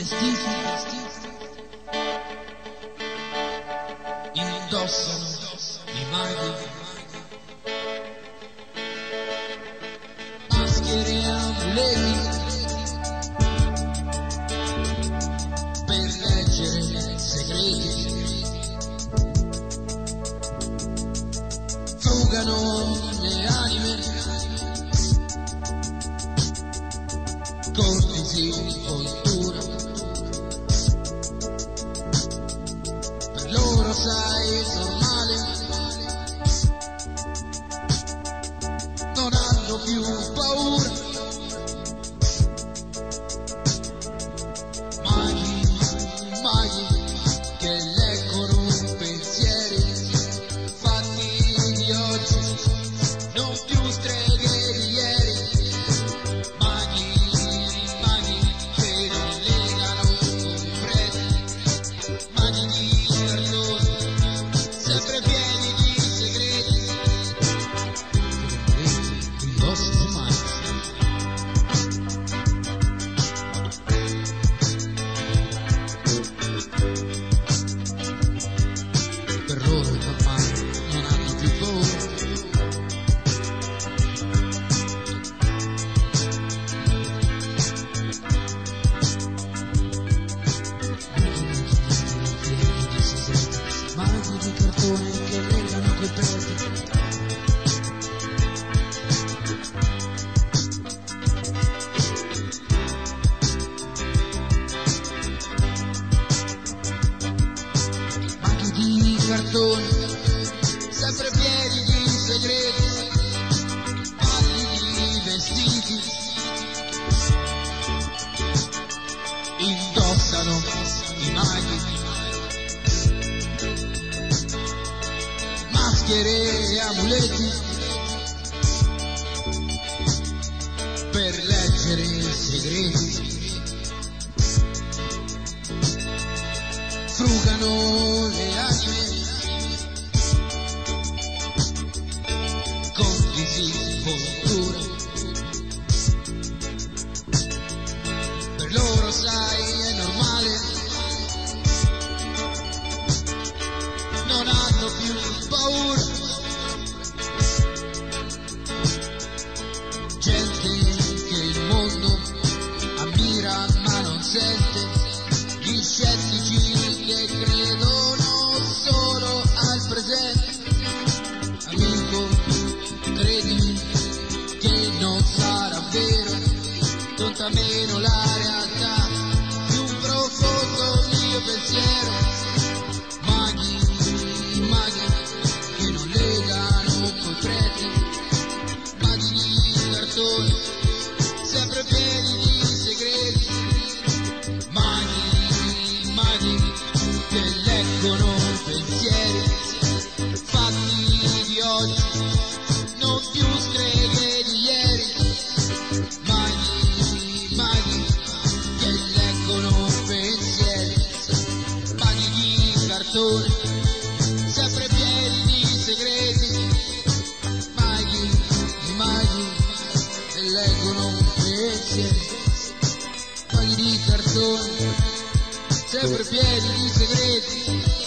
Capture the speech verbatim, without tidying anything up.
vestiti indossano i maghi, maschere e amuleti per leggere segreti, frugano le anime, con disinvoltura. Per loro sai è normale, non hanno più paura. Maghi, maghi che leggono pensieri fatti di oggi, non più streghe di ieri. Sempre pieni di segreti, pallidi vestiti, indossano i maghi, maschere e amuleti per leggere segreti, frugano le anime con disinvoltura. Per loro sai è normale, non hanno più paura. Gente che il mondo ammira ma non sente, gli scettici che credono solo al presente. Amico, credimi che non sarà vero, conta meno la realtà, più profondo il mio pensiero. Maghi, maghi che non legano coi preti, maghi di cartone, sempre pieni di segreti, maghi, maghi che leggono pensieri fatti di oggi, non più streghe di ieri. Maghi, maghi che leggono pensieri, maghi di cartone, sempre pieni di segreti, maghi, maghi che leggono pensieri, maghi di cartone, sempre pieni di segreti.